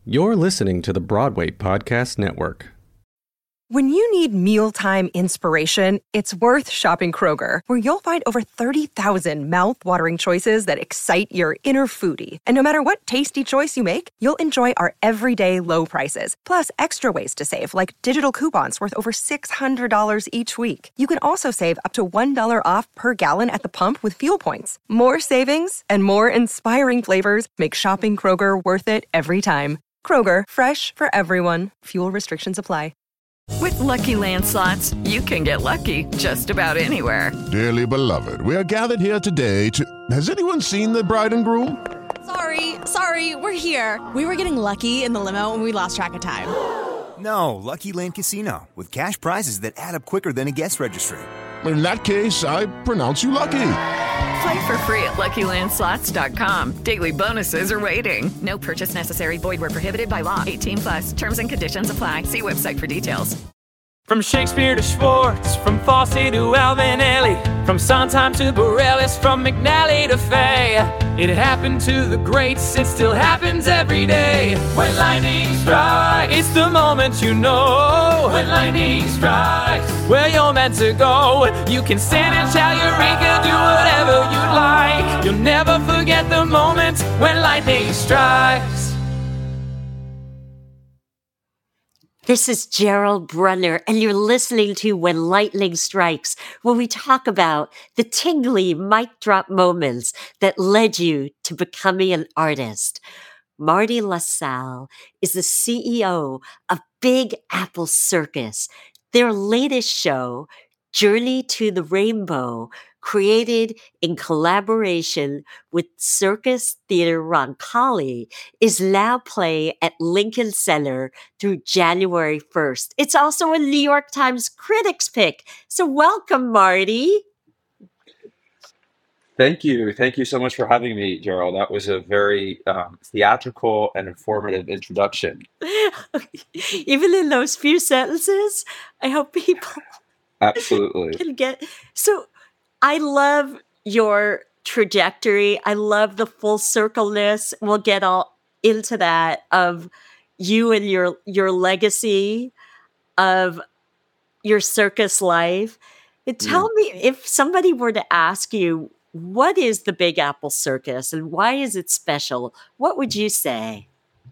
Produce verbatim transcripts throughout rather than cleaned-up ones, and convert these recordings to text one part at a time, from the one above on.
You're listening to the Broadway Podcast Network. When you need mealtime inspiration, it's worth shopping Kroger, where you'll find over thirty thousand mouth-watering choices that excite your inner foodie. And no matter what tasty choice you make, you'll enjoy our everyday low prices, plus extra ways to save, like digital coupons worth over six hundred dollars each week. You can also save up to one dollar off per gallon at the pump with fuel points. More savings and more inspiring flavors make shopping Kroger worth it every time. Kroger, fresh for everyone. Fuel restrictions apply. With Lucky Land Slots, you can get lucky just about anywhere. Dearly beloved, we are gathered here today to... Has anyone seen the bride and groom? Sorry, sorry, we're here. We were getting lucky in the limo and we lost track of time. No, Lucky Land Casino, with cash prizes that add up quicker than a guest registry. In that case, I pronounce you lucky. Play for free at Lucky Land Slots dot com. Daily bonuses are waiting. No purchase necessary. Void where prohibited by law. eighteen plus. Terms and conditions apply. See website for details. From Shakespeare to Schwartz, from Fosse to Alvinelli, from Sondheim to Bareilles, from McNally to Fay. It happened to the greats, it still happens every day. When lightning strikes, it's the moment you know. When lightning strikes, where you're meant to go. You can stand and shout Eureka, do whatever you like. You'll never forget the moment when lightning strikes. This is Gerald Brunner, and you're listening to When Lightning Strikes, where we talk about the tingly mic drop moments that led you to becoming an artist. Marty LaSalle is the C E O of Big Apple Circus. Their latest show, Journey to the Rainbow, created in collaboration with Circus Theater Roncalli, is now playing at Lincoln Center through January first. It's also a New York Times Critics Pick. So welcome, Marty. Thank you. Thank you so much for having me, Gerald. That was a very um, theatrical and informative introduction. Even in those few sentences, I hope people Absolutely can get... So I love your trajectory. I love the full circleness. We'll get all into that of you and your your legacy of your circus life. And tell Mm. me, if somebody were to ask you, what is the Big Apple Circus and why is it special? What would you say?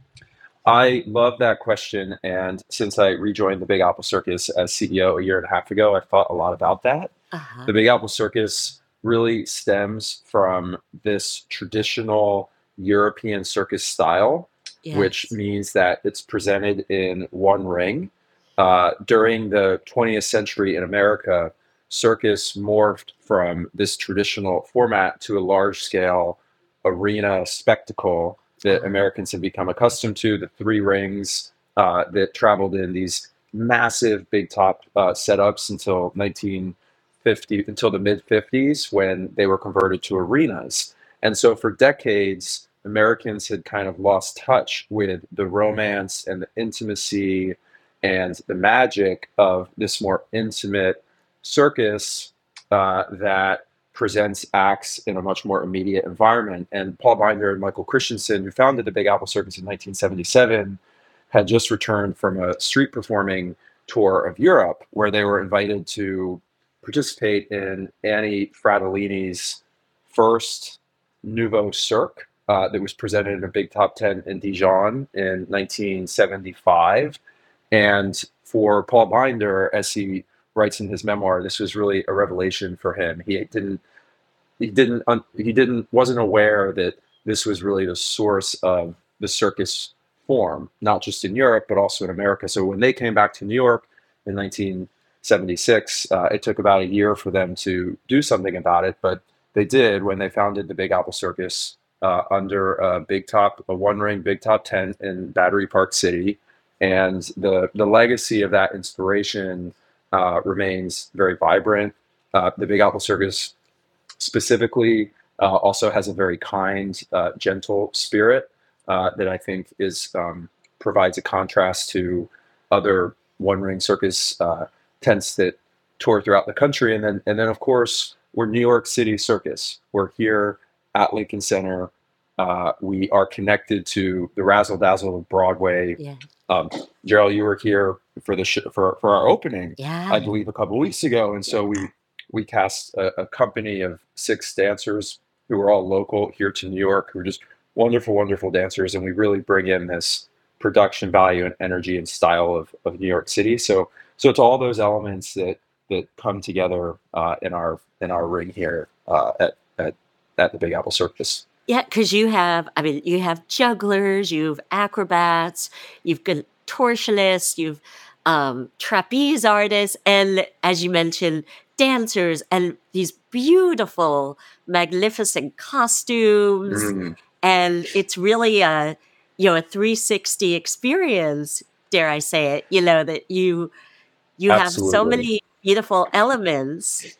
I love that question. And since I rejoined the Big Apple Circus as C E O a year and a half ago, I thought a lot about that. Uh-huh. The Big Apple Circus really stems from this traditional European circus style, which Yes. means that it's presented in one ring. Uh, during the twentieth century in America, circus morphed from this traditional format to a large scale arena spectacle that Uh-huh. Americans have become accustomed to, the three rings uh, that traveled in these massive big top uh, setups until nineteen fifty, until the mid fifties, when they were converted to arenas. And so for decades, Americans had kind of lost touch with the romance and the intimacy and the magic of this more intimate circus uh, that presents acts in a much more immediate environment. And Paul Binder and Michael Christensen, who founded the Big Apple Circus in nineteen seventy-seven, had just returned from a street performing tour of Europe, where they were invited to participate in Annie Fratellini's first Nouveau Cirque uh, that was presented in a Big Top Ten in Dijon in nineteen seventy-five. And for Paul Binder, as he writes in his memoir, this was really a revelation for him. He didn't, he didn't, un, he didn't, wasn't aware that this was really the source of the circus form, not just in Europe, but also in America. So when they came back to New York in nineteen seventy-six, uh, it took about a year for them to do something about it, but they did when they founded the Big Apple Circus uh, under a big top, a one ring Big Top Ten in Battery Park City. And the, the legacy of that inspiration uh, remains very vibrant. Uh, the Big Apple Circus specifically uh, also has a very kind, uh, gentle spirit uh, that I think is um, provides a contrast to other one-ring circus uh, tents that tour throughout the country. And then, and then of course, we're New York City Circus. We're here at Lincoln Center Uh, we are connected to the razzle dazzle of Broadway. Yeah. Um, Gerald, you were here for the sh- for for our opening, Yeah. I believe, a couple of weeks ago, and so we we cast a, a company of six dancers who are all local here to New York, who are just wonderful, wonderful dancers, and we really bring in this production value and energy and style of, of New York City. So so it's all those elements that that come together uh, in our in our ring here uh, at, at at the Big Apple Circus. Yeah, because you have, I mean, you have jugglers, you have acrobats, you've contortionists, you've um, trapeze artists, and as you mentioned, dancers, and these beautiful, magnificent costumes. Mm, And it's really a, you know, a three sixty experience, dare I say it, you know, that you you have so absolutely. many beautiful elements,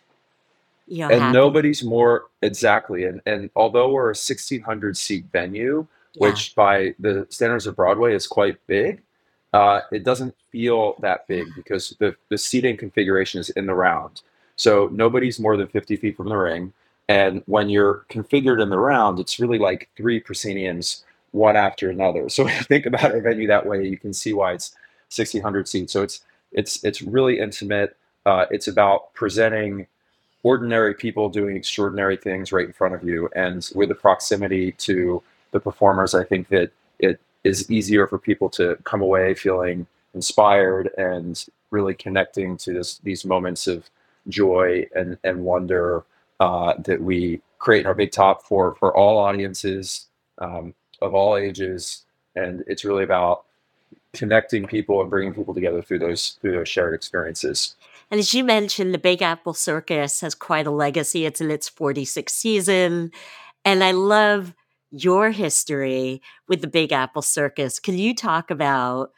you know, And happen. nobody's more exactly. And and although we're a sixteen hundred seat venue, Yeah. which by the standards of Broadway is quite big, uh, it doesn't feel that big because the the seating configuration is in the round. So nobody's more than fifty feet from the ring. And when you're configured in the round, it's really like three prosceniums, one after another. So when you think about a venue that way, you can see why it's sixteen hundred seats. So it's it's it's really intimate. Uh, it's about presenting ordinary people doing extraordinary things right in front of you. And with the proximity to the performers, I think that it is easier for people to come away feeling inspired and really connecting to this, these moments of joy and, and wonder uh, that we create in our Big Top for, for all audiences um, of all ages. And it's really about connecting people and bringing people together through those through those shared experiences. And as you mentioned, the Big Apple Circus has quite a legacy. It's in its forty-sixth season. And I love your history with the Big Apple Circus. Can you talk about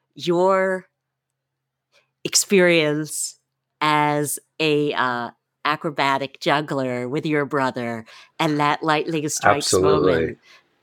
your experience as a uh, acrobatic juggler with your brother and that lightning strikes Absolutely. moment?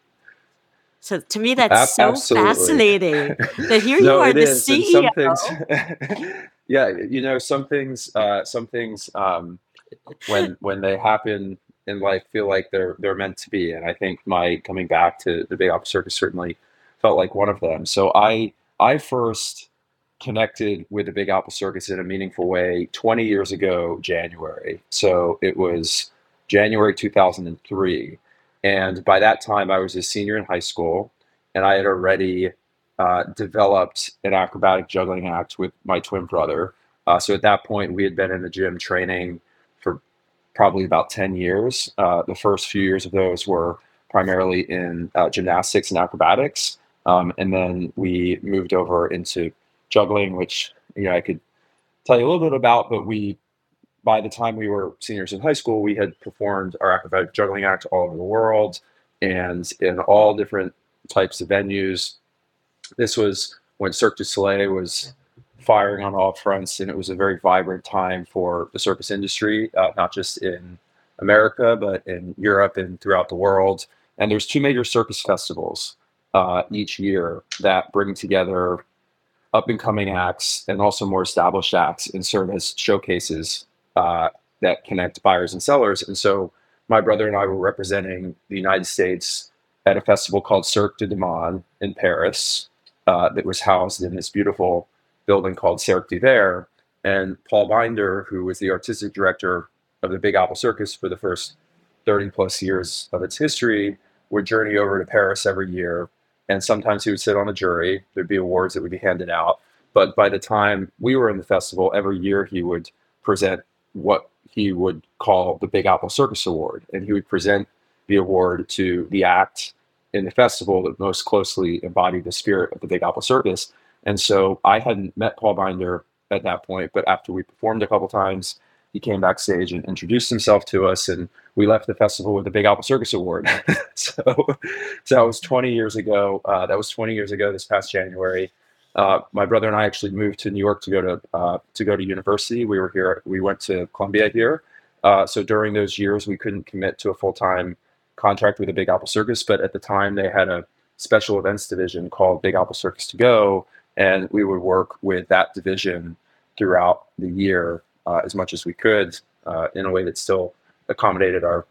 So to me, that's Ab- so absolutely. fascinating that here you No, are, it the is. And C E some O. things, yeah, you know, some things, uh, some things, um, when when they happen in life, feel like they're they're meant to be. And I think my coming back to the Big Apple Circus certainly felt like one of them. So I I first connected with the Big Apple Circus in a meaningful way twenty years ago, January. So it was January two thousand three. And by that time, I was a senior in high school, and I had already uh, developed an acrobatic juggling act with my twin brother. Uh, so at that point, we had been in the gym training for probably about ten years. Uh, the first few years of those were primarily in uh, gymnastics and acrobatics. Um, and then we moved over into juggling, which, you know, I could tell you a little bit about, but we, by the time we were seniors in high school, we had performed our acrobatic juggling act all over the world and in all different types of venues. This was when Cirque du Soleil was firing on all fronts, and it was a very vibrant time for the circus industry, uh, not just in America, but in Europe and throughout the world. And there's two major circus festivals uh, each year that bring together up and coming acts and also more established acts and serve as showcases uh, that connect buyers and sellers. And so my brother and I were representing the United States at a festival called Cirque du Demande in Paris uh, that was housed in this beautiful building called Cirque d'Hiver. And Paul Binder, who was the artistic director of the Big Apple Circus for the first thirty plus years of its history, would journey over to Paris every year. And sometimes he would sit on a jury. There'd be awards that would be handed out. But by the time we were in the festival, every year he would present what he would call the Big Apple Circus Award. And he would present the award to the act in the festival that most closely embodied the spirit of the Big Apple Circus. And so I hadn't met Paul Binder at that point, but after we performed a couple times, he came backstage and introduced himself to us, and we left the festival with the Big Apple Circus Award. so, so that was twenty years ago. Uh, that was twenty years ago this past January. Uh, my brother and I actually moved to New York to go to uh, to go to university. We were here. We went to Columbia here. Uh, so during those years, we couldn't commit to a full time contract with the Big Apple Circus. But at the time, they had a special events division called Big Apple Circus to Go, and we would work with that division throughout the year uh, as much as we could uh, in a way that still accommodated our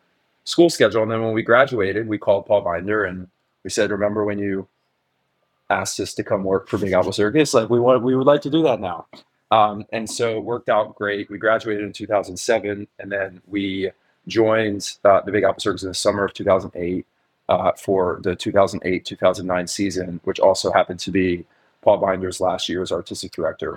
school schedule. And then when we graduated, we called Paul Binder and we said, remember when you asked us to come work for Big Apple Circus? Like we want, we would like to do that now. Um, and so it worked out great. We graduated in two thousand seven, and then we joined uh, the Big Apple Circus in the summer of two thousand eight uh, for the two thousand eight two thousand nine season, which also happened to be Paul Binder's last year as artistic director. Wow.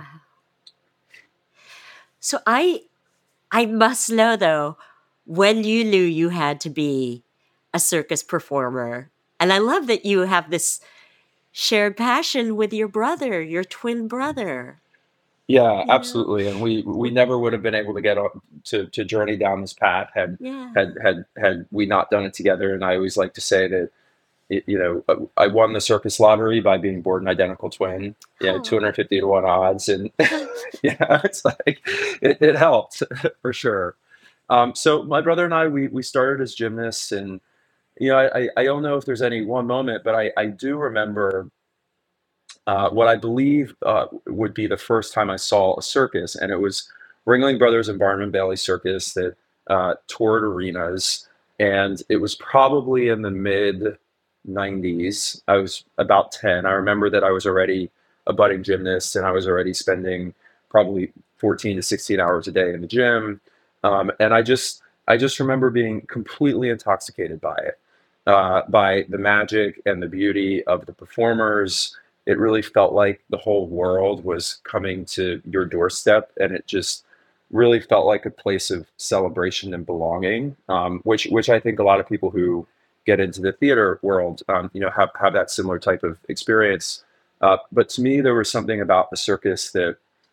So I, I must know though, when you knew you had to be a circus performer, and I love that you have this shared passion with your brother, your twin brother. Yeah, You know? absolutely. And we we never would have been able to get on to to journey down this path had Yeah. had had had we not done it together. And I always like to say that it, you know uh, I won the circus lottery by being born an identical twin. Yeah, Oh. two hundred fifty to one odds, and yeah, it's like it, it helped for sure. Um, so my brother and I we we started as gymnasts, and you know I I I don't know if there's any one moment, but I I do remember uh, what I believe uh, would be the first time I saw a circus, and it was Ringling Brothers and Barnum and Bailey Circus that uh, toured arenas, and it was probably in the mid nineties. I was about ten. I remember that I was already a budding gymnast, and I was already spending probably fourteen to sixteen hours a day in the gym, um, and I just I just remember being completely intoxicated by it, uh, by the magic and the beauty of the performers. It really felt like the whole world was coming to your doorstep, and it just really felt like a place of celebration and belonging, um, which which I think a lot of people who get into the theater world, um, you know, have have that similar type of experience. Uh, but to me, there was something about the circus that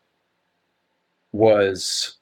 was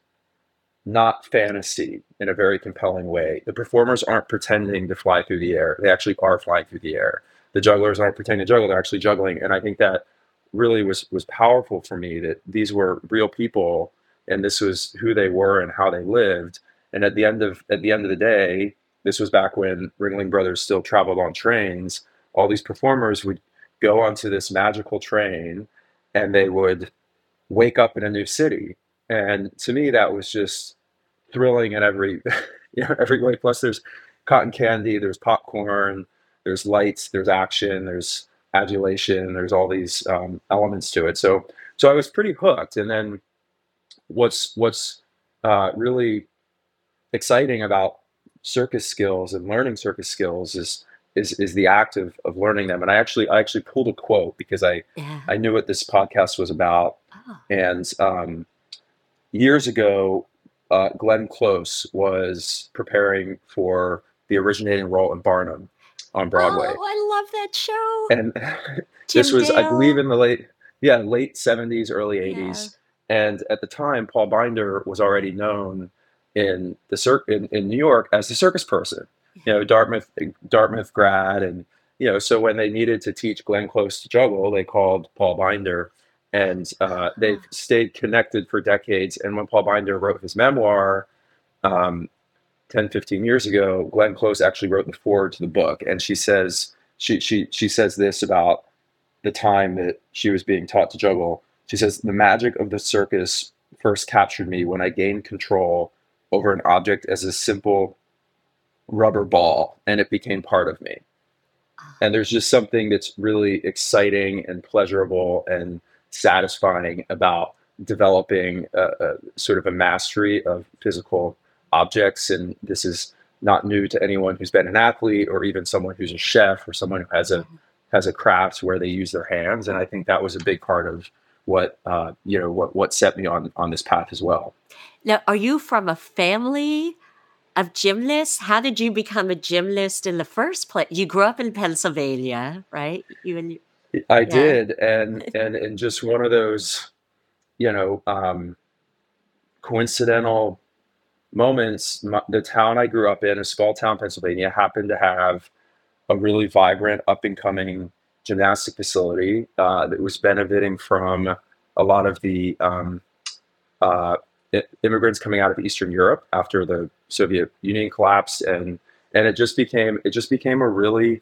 not fantasy in a very compelling way. The performers aren't pretending to fly through the air; they actually are flying through the air. The jugglers aren't pretending to juggle; they're actually juggling. And I think that really was was powerful for me, that these were real people, and this was who they were and how they lived. And at the end of at the end of the day, this was back when Ringling Brothers still traveled on trains. All these performers would go onto this magical train, and they would wake up in a new city. And to me, that was just thrilling in every, you know, every way. Plus, there's cotton candy, there's popcorn, there's lights, there's action, there's adulation, there's all these um, elements to it. So, so I was pretty hooked. And then, what's what's uh, really exciting about circus skills and learning circus skills is is is the act of of learning them. And I actually I actually pulled a quote because I Yeah. I knew what this podcast was about. Oh. And um, years ago, uh, Glenn Close was preparing for the originating role in Barnum on Broadway. Oh, I love that show. And this Jim was, I believe, Dale. in the late, yeah, late seventies, early Yeah. eighties. And at the time, Paul Binder was already known in the cir- in, in New York as the circus person. You know, Dartmouth Dartmouth grad, and you know, so when they needed to teach Glenn Close to juggle, they called Paul Binder, and uh, they've stayed connected for decades. And when Paul Binder wrote his memoir, um, ten, fifteen years ago, Glenn Close actually wrote the foreword to the book, and she says she she she says this about the time that she was being taught to juggle. She says, "The magic of the circus first captured me when I gained control over an object as a simple rubber ball, and it became part of me." And there's just something that's really exciting and pleasurable and satisfying about developing a, a sort of a mastery of physical objects. And this is not new to anyone who's been an athlete, or even someone who's a chef, or someone who has a has a craft where they use their hands. And I think that was a big part of what uh, you know what what set me on on this path as well. Now, are you from a family of gymnasts? How did you become a gymnast in the first place? You grew up in Pennsylvania, right? You and you, I yeah. did, and and and just one of those, you know, um, coincidental moments. My, the town I grew up in, a small town, Pennsylvania, happened to have a really vibrant, up and coming gymnastic facility uh, that was benefiting from a lot of the um, uh, i- immigrants coming out of Eastern Europe after the Soviet Union collapsed, and and it just became it just became a really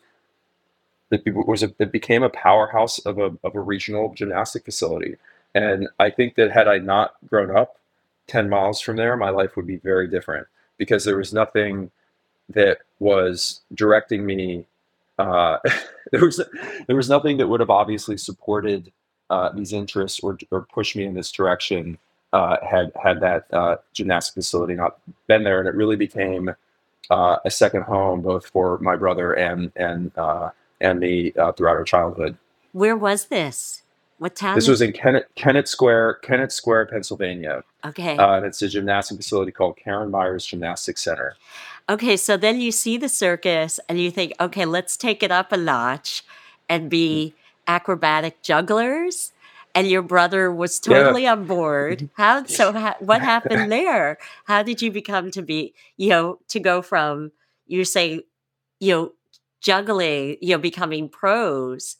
it be- was a, it became a powerhouse of a of a regional gymnastic facility. And I think that had I not grown up ten miles from there, my life would be very different, because there was nothing that was directing me. Uh, there was there was nothing that would have obviously supported uh, these interests or or pushed me in this direction uh, had had that uh, gymnastic facility not been there, and it really became uh, a second home both for my brother and and uh, and me uh, throughout our childhood. Where was this? What town? This is- was in Kennett, Kennett Square, Kennett Square, Pennsylvania. Okay. Uh, and it's a gymnastic facility called Karen Myers Gymnastics Center. Okay, so then you see the circus and you think, okay, let's take it up a notch and be acrobatic jugglers. And your brother was totally Yeah. on board. How so? How, what happened there? How did you become to be, you know, to go from you say, you know, juggling, you know, becoming pros?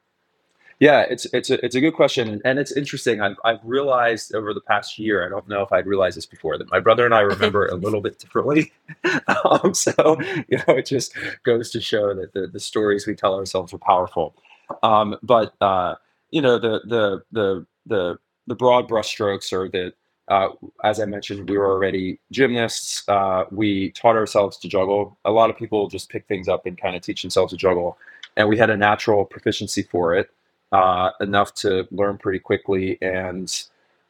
Yeah, it's it's a it's a good question, and it's interesting. I've I've realized over the past year, I don't know if I'd realized this before, that my brother and I remember a little bit differently. um, so you know, it just goes to show that the the stories we tell ourselves are powerful. Um, but uh, you know, the the the the the broad brushstrokes are that, uh, as I mentioned, we were already gymnasts. Uh, we taught ourselves to juggle. A lot of people just pick things up and kind of teach themselves to juggle, and we had a natural proficiency for it. Uh, enough to learn pretty quickly and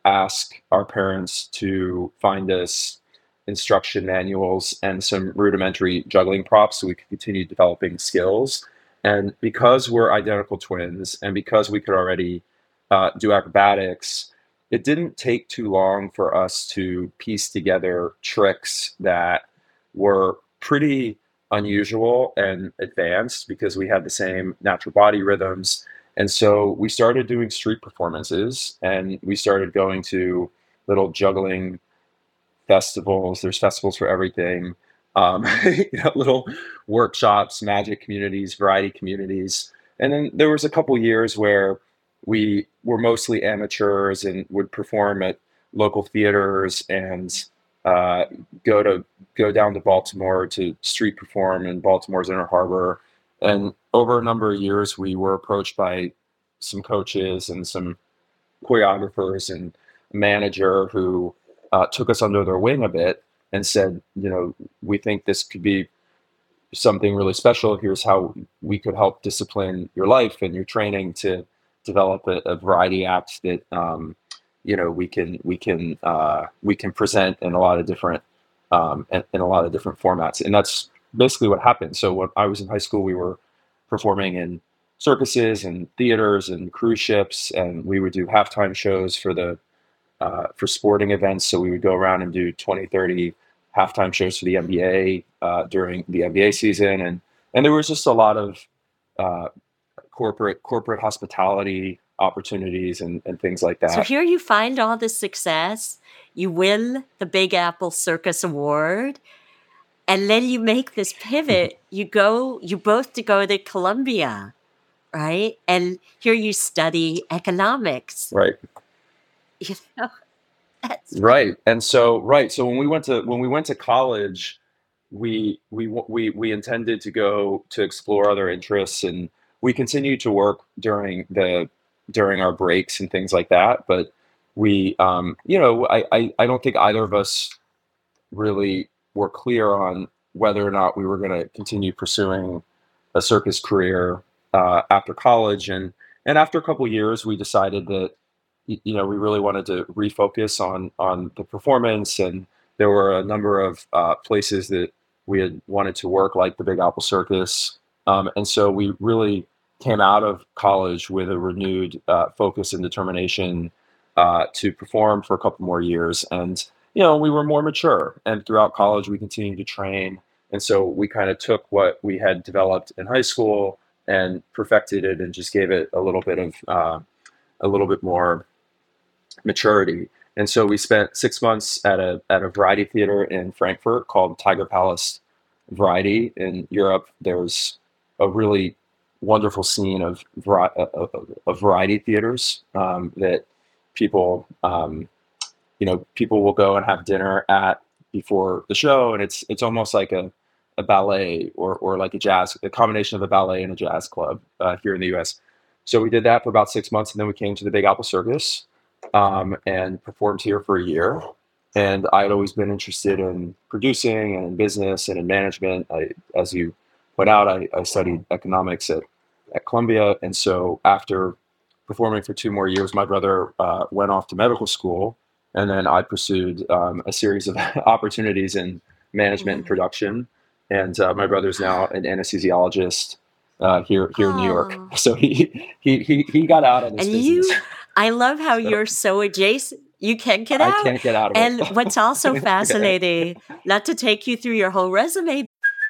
ask our parents to find us instruction manuals and some rudimentary juggling props so we could continue developing skills. And because we're identical twins and because we could already uh, do acrobatics, it didn't take too long for us to piece together tricks that were pretty unusual and advanced because we had the same natural body rhythms. And so we started doing street performances, and we started going to little juggling festivals. There's festivals for everything. Um, you know, little workshops, magic communities, variety communities. And then there was a couple years where we were mostly amateurs and would perform at local theaters and uh, go to go down to Baltimore to street perform in Baltimore's Inner Harbor. And over a number of years, we were approached by some coaches and some choreographers and a manager who uh, took us under their wing a bit and said, you know, we think this could be something really special. Here's how we could help discipline your life and your training to develop a, a variety act that, um, you know, we can we can uh, we can present in a lot of different um, in, in a lot of different formats, and that's basically what happened. So when I was in high school, we were performing in circuses and theaters and cruise ships, and we would do halftime shows for the uh, for sporting events. So we would go around and do twenty, thirty halftime shows for the N B A uh, during the N B A season, and and there was just a lot of uh, corporate corporate hospitality opportunities and, and things like that. So here you find all this success, you win the Big Apple Circus Award. And then you make this pivot. You go, you both to go to Columbia, right? And here you study economics. Right. You know, that's Right. And so, right. So when we went to when we went to college, we we we we intended to go to explore other interests, and we continued to work during the during our breaks and things like that. But we, um, you know, I I, I don't think either of us really were clear on whether or not we were going to continue pursuing a circus career uh, after college. And and after a couple of years, we decided that y- you know we really wanted to refocus on on the performance. And there were a number of uh, places that we had wanted to work, like the Big Apple Circus. Um, and so we really came out of college with a renewed uh, focus and determination uh, to perform for a couple more years. And you know, we were more mature, and throughout college, we continued to train. And so we kind of took what we had developed in high school and perfected it, and just gave it a little bit of uh, a little bit more maturity. And so we spent six months at a at a variety theater in Frankfurt called Tiger Palace Variety. In Europe, there's a really wonderful scene of vari- of, of variety theaters um, that people. Um, you know, people will go and have dinner at before the show, and it's it's almost like a, a ballet or or like a jazz, a combination of a ballet and a jazz club uh, here in the U S. So we did that for about six months, and then we came to the Big Apple Circus um, and performed here for a year. and I had always been interested in producing and in business and in management. I, as you point out, I, I studied economics at, at Columbia. And so after performing for two more years, my brother uh, went off to medical school. And then I pursued um, a series of opportunities in management and production. And uh, my brother's now an anesthesiologist uh, here here in New York. Oh. So he he he he got out of this And business. you, I love how So you're so adjacent. You can't get I out. can't get out of And it. what's also fascinating, not to take you through your whole resume.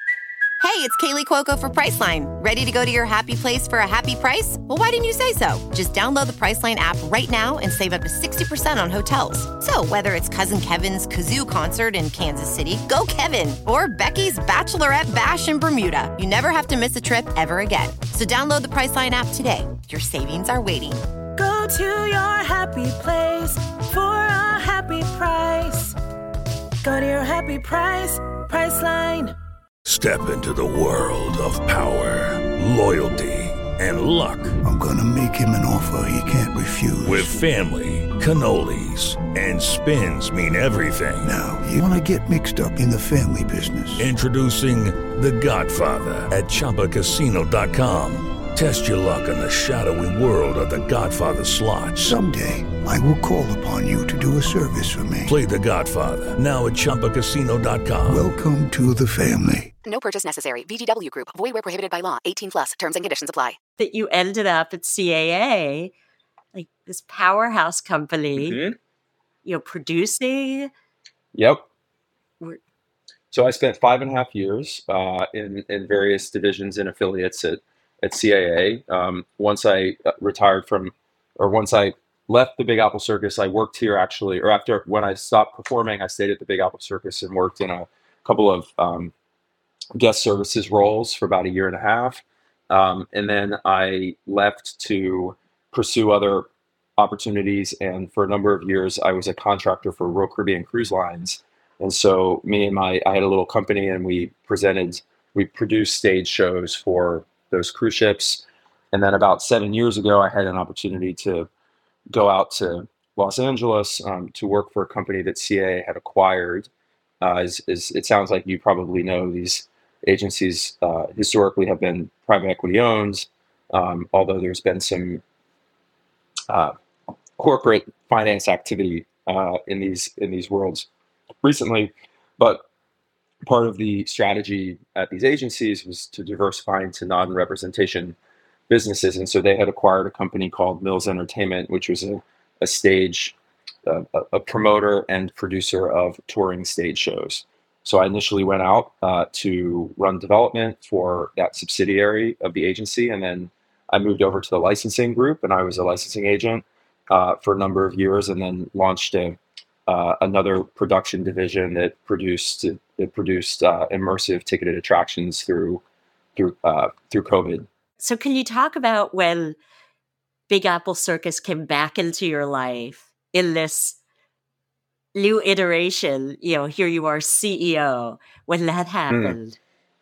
Hey, it's Kaylee Cuoco for Priceline. Ready to go to your happy place for a happy price? Well, why didn't you say so? Just download the Priceline app right now and save up to sixty percent on hotels. So whether it's Cousin Kevin's Kazoo Concert in Kansas City, go Kevin, or Becky's Bachelorette Bash in Bermuda, you never have to miss a trip ever again. So download the Priceline app today. Your savings are waiting. Go to your happy place for a happy price. Go to your happy price, Priceline. Step into the world of power, loyalty, and luck. I'm gonna make him an offer he can't refuse. With family, cannolis, and spins mean everything. Now, you wanna get mixed up in the family business. Introducing The Godfather at Chumba Casino dot com. Test your luck in the shadowy world of The Godfather slot. Someday, I will call upon you to do a service for me. Play The Godfather now at Chumba Casino dot com. Welcome to the family. No purchase necessary. V G W Group. Void where prohibited by law. eighteen plus. Terms and conditions apply. That you ended up at C A A, like this powerhouse company, Mhm. you know, producing. Yep. We're- So I spent five and a half years uh, in in various divisions and affiliates at at C A A. Um, once I uh, retired from, or once I left the Big Apple Circus, I worked here actually, or after when I stopped performing, I stayed at the Big Apple Circus and worked in a couple of um, guest services roles for about a year and a half. Um, and then I left to pursue other opportunities. And for a number of years, I was a contractor for Royal Caribbean Cruise Lines. And so me and my, I had a little company and we presented, we produced stage shows for those cruise ships. And then about seven years ago, I had an opportunity to go out to Los Angeles um, to work for a company that C A A had acquired. Uh, is, is, it sounds like you probably know these agencies uh, historically have been private equity owned, um, although there's been some uh, corporate finance activity uh, in these in these worlds recently. But part of the strategy at these agencies was to diversify into non-representation businesses, and so they had acquired a company called Mills Entertainment, which was a, a stage, uh, a, a promoter and producer of touring stage shows. So I initially went out uh, to run development for that subsidiary of the agency, and then I moved over to the licensing group, and I was a licensing agent uh, for a number of years, and then launched a, uh, another production division that produced that produced uh, immersive ticketed attractions through through uh, through COVID. So can you talk about when Big Apple Circus came back into your life in this new iteration? You know, here you are C E O, when that happened. Mm.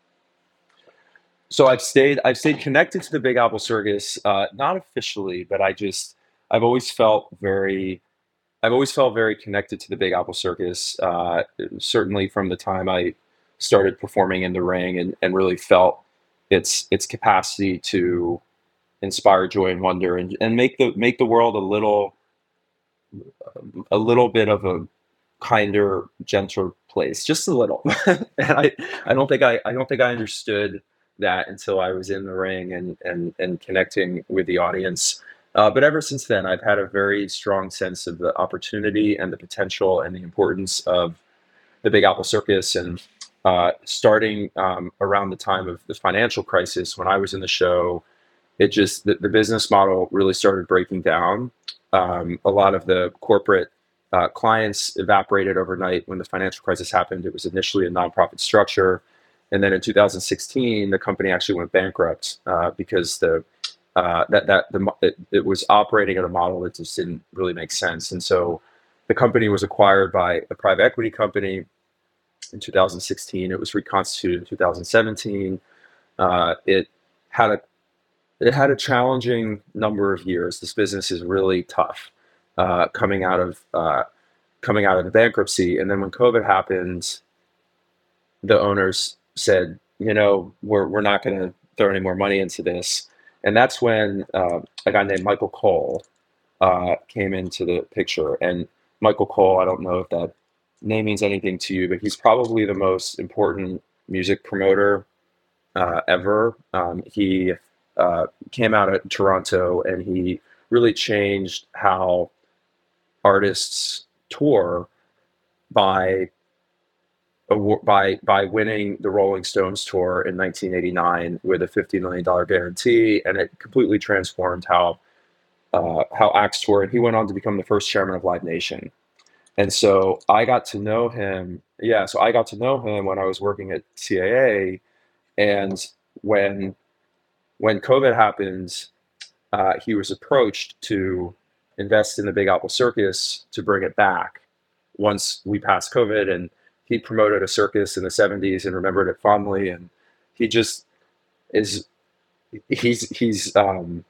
So I've stayed I've stayed connected to the Big Apple Circus, uh, not officially, but I just I've always felt very I've always felt very connected to the Big Apple Circus. Uh, certainly from the time I started performing in the ring, and, and really felt its its capacity to inspire joy and wonder, and, and make the make the world a little a little bit of a kinder, gentler place, just a little. And I I don't think I I don't think I understood that until I was in the ring and and and connecting with the audience. Uh, but ever since then, I've had a very strong sense of the opportunity and the potential and the importance of the Big Apple Circus. And uh, starting um, around the time of the financial crisis, when I was in the show, it just the, the business model really started breaking down. Um, a lot of the corporate uh, clients evaporated overnight when the financial crisis happened. It was initially a nonprofit structure. And then in two thousand sixteen, the company actually went bankrupt uh, because the uh, that that the it, it was operating at a model that just didn't really make sense. And so the company was acquired by a private equity company in two thousand sixteen. It was reconstituted in two thousand seventeen. Uh, it had a it had a challenging number of years. This business is really tough, uh, coming out of uh, coming out of the bankruptcy. And then when COVID happened, the owners said, you know, we're we're not going to throw any more money into this. And that's when uh, a guy named Michael Cole uh, came into the picture. And Michael Cole, I don't know if that name means anything to you, but he's probably the most important music promoter uh, ever. Um, he uh, came out of Toronto, and he really changed how artists tour by by by winning the Rolling Stones tour in nineteen eighty-nine with a fifty million dollars guarantee, and it completely transformed how uh, how acts tour. And he went on to become the first chairman of Live Nation. And so I got to know him. Yeah, so I got to know him when I was working at C A A, and when when COVID happened, uh, he was approached to invest in the Big Apple Circus to bring it back once we passed COVID. And he promoted a circus in the seventies and remembered it fondly. And he just is, he's, he's, um,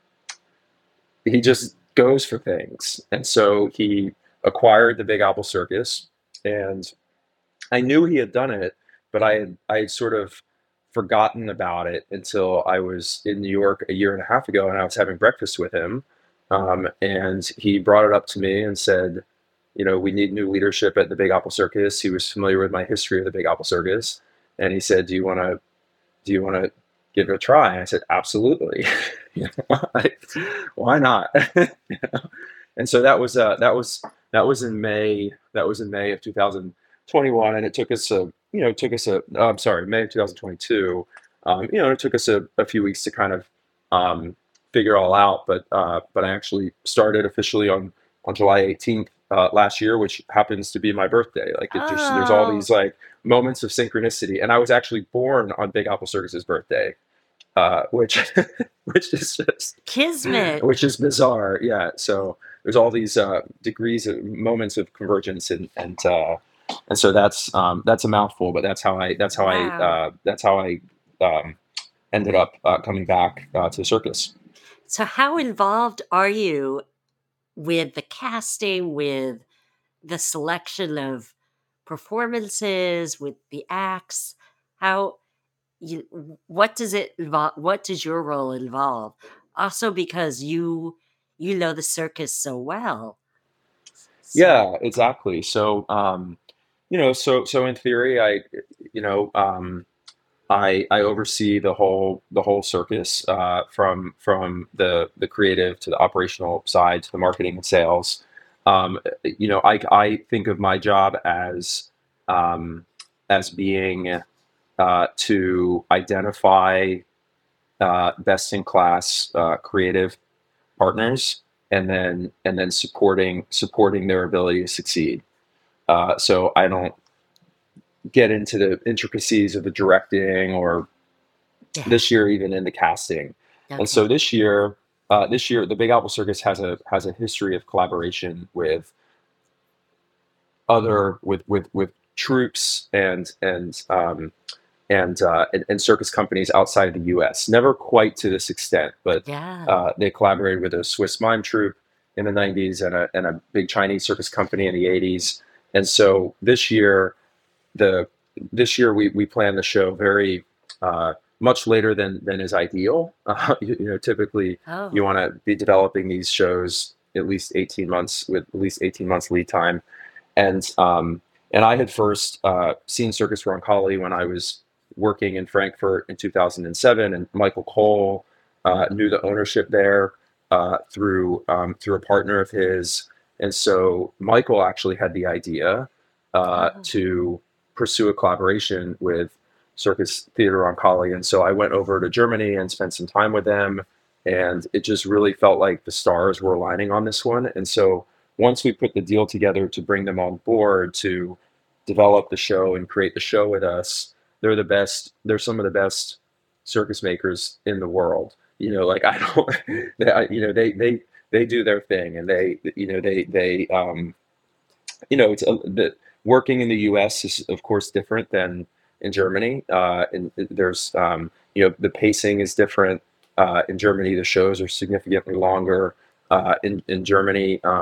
he just goes for things. And so he acquired the Big Apple Circus, and I knew he had done it, but I had, I had sort of forgotten about it until I was in New York a year and a half ago, and I was having breakfast with him. Um, and he brought it up to me and said, you know, we need new leadership at the Big Apple Circus. He was familiar with my history of the Big Apple Circus. And he said, do you want to, do you want to give it a try? And I said, absolutely. You know, like, why not? You know? And so that was, uh, that was, that was in May, that was in May of two thousand twenty-one. And it took us a, you know, it took us a, oh, I'm sorry, May of two thousand twenty-two. Um, you know, it took us a, a few weeks to kind of, um, figure all out, but uh, but I actually started officially on on July eighteenth uh, last year, which happens to be my birthday. Like it just, there's all these like moments of synchronicity, and I was actually born on Big Apple Circus's birthday, uh, which which is just kismet, which is bizarre. Yeah, so there's all these uh, degrees of moments of convergence, and and uh, and so that's um, that's a mouthful, but that's how I that's how wow. I uh, that's how I um, ended up uh, coming back uh, to the circus. So how involved are you with the casting, with the selection of performances, with the acts? How you, what does it involve? What does your role involve? Also, because you you know the circus so well. So. Yeah, exactly. So, um, you know, so so in theory, I, you know, um, I I oversee the whole the whole circus uh, from from the the creative to the operational side to the marketing and sales. Um, you know, I I think of my job as um, as being uh, to identify uh, best in class uh, creative partners, and then and then supporting supporting their ability to succeed. Uh, so I don't get into the intricacies of the directing or yeah. this year even in the casting. Okay. And so this year, uh, this year the Big Apple Circus has a has a history of collaboration with other with with with troops and and um, and, uh, and and circus companies outside of the U S. Never quite to this extent, but yeah. uh, they collaborated with a Swiss mime troupe in the nineties and a and a big Chinese circus company in the eighties. And so this year, the this year we we plan the show very uh, much later than than is ideal. Uh, you, you know, typically oh. you want to be developing these shows at least eighteen months with at least eighteen months lead time. And um, and I had first uh, seen Circus Roncalli when I was working in Frankfurt in two thousand seven, and Michael Cole uh, knew the ownership there uh, through um, through a partner of his. And so Michael actually had the idea uh, oh. to pursue a collaboration with Circus Theater Roncalli. And so I went over to Germany and spent some time with them. And it just really felt like the stars were aligning on this one. And so once we put the deal together to bring them on board to develop the show and create the show with us, they're the best. They're some of the best circus makers in the world. You know, like I don't, they, I, you know, they, they, they do their thing, and they, you know, they, they, um, you know, it's a, the working in the U S is of course different than in Germany. Uh, and there's, um, you know, the pacing is different. Uh, in Germany, the shows are significantly longer. Uh, in, in Germany, um,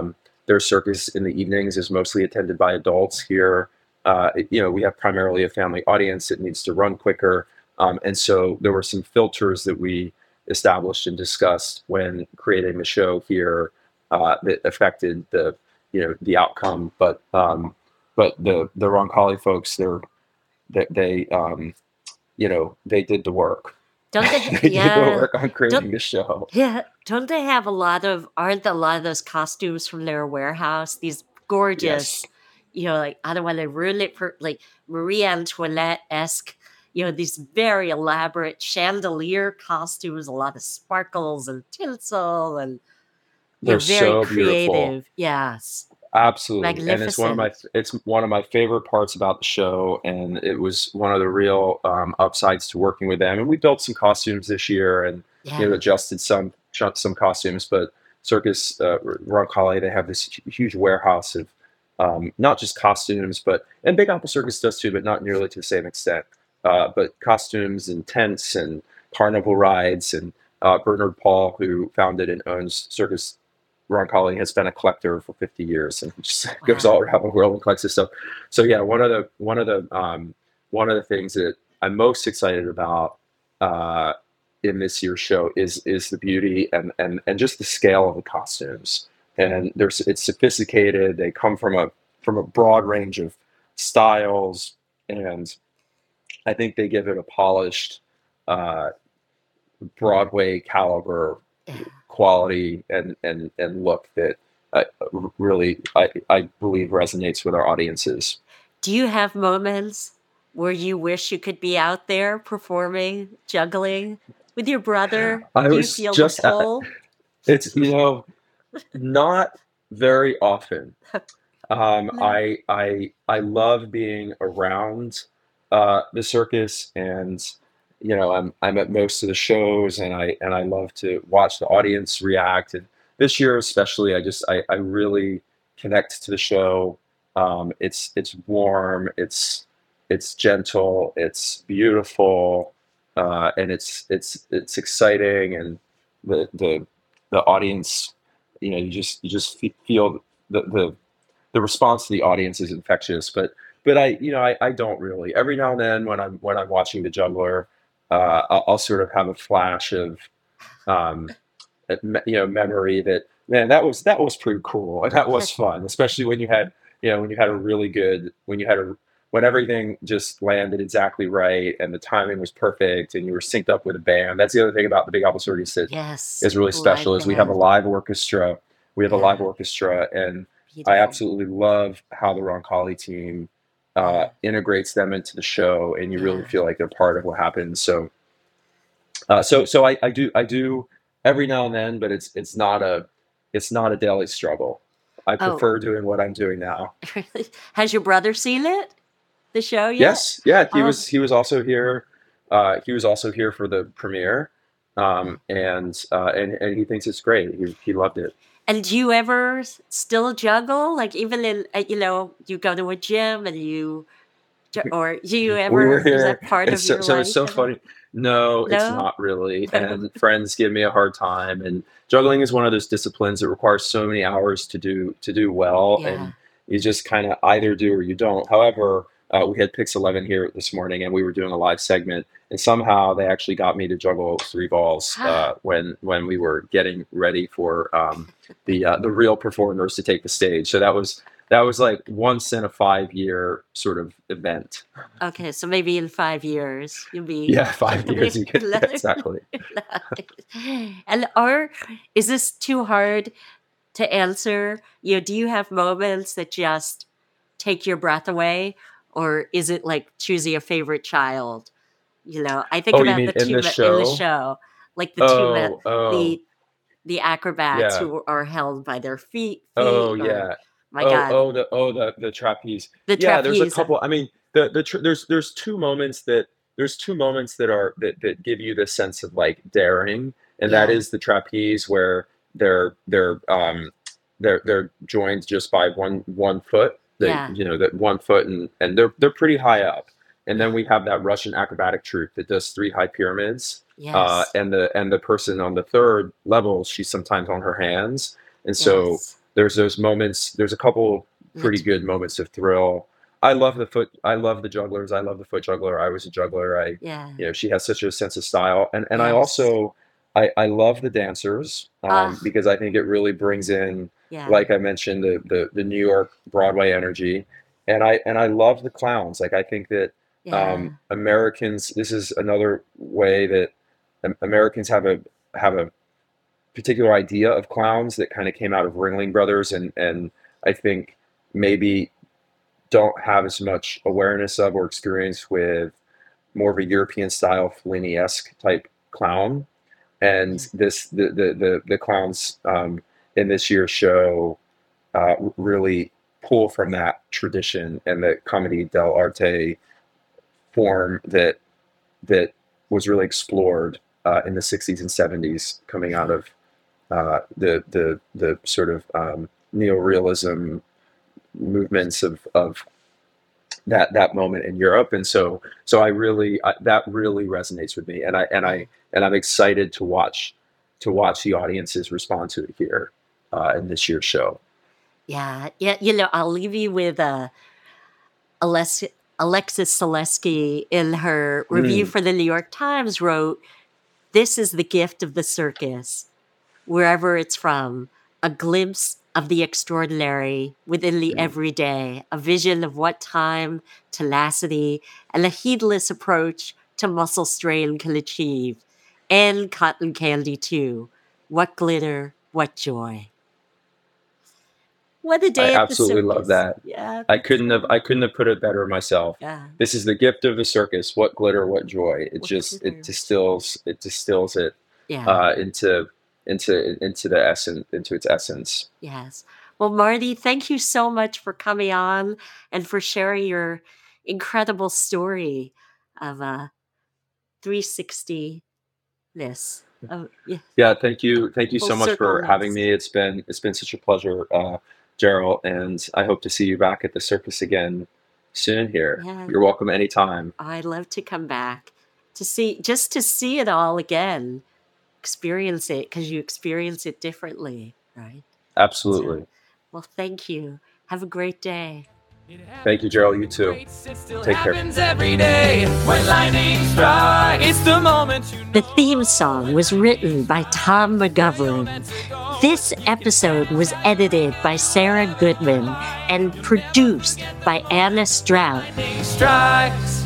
their circus in the evenings is mostly attended by adults. Here, uh, it- you know, we have primarily a family audience. It needs to run quicker. Um, and so there were some filters that we established and discussed when creating the show here uh, that affected the, you know, the outcome. But um, but the the Roncalli folks, they're they, they um, you know, they did the work. Don't they? They did the Yeah. work on creating Don't, the show. yeah. Don't they have a lot of, aren't a lot of those costumes from their warehouse? These gorgeous, Yes. you know, like, I don't want to ruin it for, like, Marie Antoinette esque, you know, these very elaborate chandelier costumes, a lot of sparkles and tinsel, and you know, They're very so beautiful. creative. Yes. Absolutely, and it's one of my Magnificent. it's one of my favorite parts about the show, and it was one of the real um, upsides to working with them. And we built some costumes this year, and you know, Yeah. adjusted some ch- some costumes. But Circus uh, Roncalli, they have this hu- huge warehouse of um, not just costumes, but and Big Apple Circus does too, but not nearly to the same extent. Uh, but costumes and tents and carnival rides, and uh, Bernard Paul, who founded and owns Circus Roncalli, has been a collector for fifty years and just goes Wow. all around the world and collects this stuff. So yeah, one of the one of the um, one of the things that I'm most excited about uh, in this year's show is is the beauty and and and just the scale of the costumes. And there's it's sophisticated. They come from a from a broad range of styles, and I think they give it a polished uh, Broadway caliber quality and and and look that uh, really I I believe resonates with our audiences. Do you have moments where you wish you could be out there performing, juggling with your brother? I Do you was feel just the at, pull? it's you know not very often. Um, No. I I I love being around uh, the circus, and you know I'm I'm at most of the shows, and I and I love to watch the audience react. And this year especially, I just I, I really connect to the show. Um, it's it's warm, it's it's gentle, it's beautiful, uh, and it's it's it's exciting, and the the the audience, you know, you just you just fe- feel the the the response to the audience is infectious. But but I you know I, I don't really. Every now and then when I'm when I'm watching the juggler, uh, I'll, I'll sort of have a flash of um, uh, me- you know memory that man that was that was pretty cool and that was fun, especially when you had you know when you had a really good when you had a when everything just landed exactly right and the timing was perfect and you were synced up with a band. That's the other thing about the Big Apple Circus that Yes, is really live special is we have a band. live orchestra. We have a live Yeah, orchestra, and I beautiful. absolutely love how the Roncalli team uh, Yeah, integrates them into the show, and you really yeah. feel like they're part of what happens. So, uh, so, so I, I do, I do every now and then, but it's it's not a it's not a daily struggle. I Oh, prefer doing what I'm doing now. really? Has your brother seen it? The show yet? Yes, yeah, he Oh, was he was also here. Uh, he was also here for the premiere, um, and uh, and and he thinks it's great. He he loved it. and do you ever s- still juggle? Like even in, uh, you know, you go to a gym and you, ju- or do you We were ever, is here. that part It's of so, your so it's life so at all? funny. No, it's No? not really. No. And friends give me a hard time. And juggling is one of those disciplines that requires so many hours to do to do well, Yeah. and you just kind of either do or you don't. However, uh, we had Pix eleven here this morning, and we were doing a live segment, and somehow they actually got me to juggle three balls uh, when when we were getting ready for um, the uh, the real performers to take the stage. So that was that was like once in a five year sort of event. Okay, so maybe in five years you'll be Yeah, five years. You get learn. exactly. And or is this too hard to answer? You know, do you have moments that just take your breath away, or is it like choosing a favorite child? You know, I think Oh, you about mean the in two the men in the show? show, like the two men, Oh, oh, the the acrobats yeah. who are held by their feet, Oh, feet, or yeah. my Oh, God, oh, the oh the the trapeze. the Yeah, there's a trapeze. couple. I mean, the the tr there's there's two moments that there's two moments that are that that give you this sense of like daring, and that Yeah, is the trapeze where they're they're um they're they're joined just by one one foot. They yeah, you know that one foot and and they're they're pretty high up. And then yeah. we have that Russian acrobatic troupe that does three high pyramids. Uh, Yes, and the and the person on the third level, she's sometimes on her hands. And so yes. there's those moments. There's a couple pretty good moments of thrill. I love the foot. I love the jugglers. I love the foot juggler. I was a juggler. I, Yeah. you know, she has such a sense of style, and and I Yes. also, I I love the dancers um, Ah. because I think it really brings in, Yeah. like I mentioned, the the the New York Broadway energy, and I and I love the clowns. Like I think that Yeah. um, Americans. This is another way that Am- Americans have a have a particular idea of clowns that kind of came out of Ringling Brothers, and and I think maybe don't have as much awareness of or experience with more of a European style Fellini-esque type clown. And this the the the, the clowns um, in this year's show uh, really pull from that tradition and the comedy dell'arte form that that was really explored uh, in the sixties and seventies, coming out of uh, the the the sort of um, neorealism movements of of that that moment in Europe. And so so I really I, that really resonates with me, and I and I and I'm excited to watch to watch the audiences respond to it here uh, in this year's show. Yeah, yeah. You know, I'll leave you with uh, Alessi- Alexis Selesky in her review Mm. for the New York Times wrote, "This is the gift of the circus, wherever it's from, a glimpse of the extraordinary within the everyday, a vision of what time, tenacity, and a heedless approach to muscle strain can achieve, and cotton candy too. What glitter, what joy." What a day I at the absolutely love circus. that. Yeah, I couldn't have I couldn't have put it better myself. yeah. This is the gift of the circus. What glitter, what joy. It What just glitter. it distills it distills it Yeah. uh, into into into the essence into its essence. Yes. Well, Marty, thank you so much for coming on and for sharing your incredible story of uh, three sixty this. Of, yeah. Yeah, thank you. Thank you Full so much for circle having ness. me. It's been it's been such a pleasure, uh, Gerald, and I hope to see you back at the circus again soon here. Yeah. You're welcome anytime. I'd love to come back to see, just to see it all again, experience it, because you experience it differently, right? Absolutely. Well, thank you. Have a great day. Thank you, Gerald. You too. Take care. Happens every day when lightning strikes. It's the moment you The theme song was written by Tom McGovern. This episode was edited by Sarah Goodman and produced by Anna Stroud. strikes.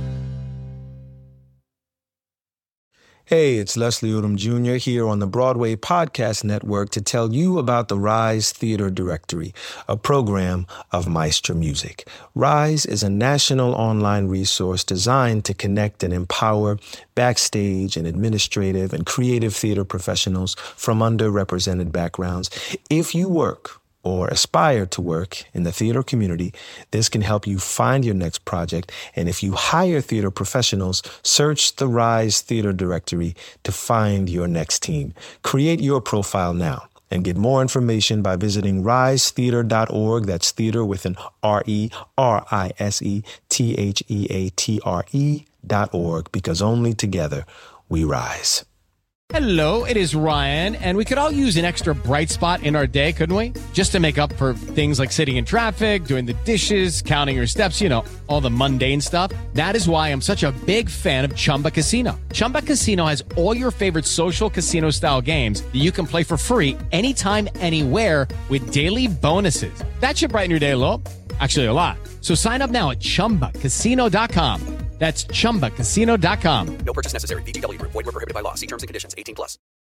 Hey, it's Leslie Odom Junior here on the Broadway Podcast Network to tell you about the Rise Theater Directory, a program of Maestro Music. Rise is a national online resource designed to connect and empower backstage and administrative and creative theater professionals from underrepresented backgrounds. If you work or aspire to work in the theater community, this can help you find your next project. And if you hire theater professionals, search the Rise Theater Directory to find your next team. Create your profile now and get more information by visiting rise theater dot org. That's theater with an R E, R I S E, T H E A T R E dot org, because only together we rise. Hello, it is Ryan, and we could all use an extra bright spot in our day, couldn't we? Just to make up for things like sitting in traffic, doing the dishes, counting your steps, you know, all the mundane stuff. That is why I'm such a big fan of Chumba Casino. Chumba Casino has all your favorite social casino-style games that you can play for free anytime, anywhere with daily bonuses. That should brighten your day a little. Actually, a lot. So sign up now at chumba casino dot com. That's chumba casino dot com. No purchase necessary. V G W Group. Void where prohibited by law. See terms and conditions. eighteen plus.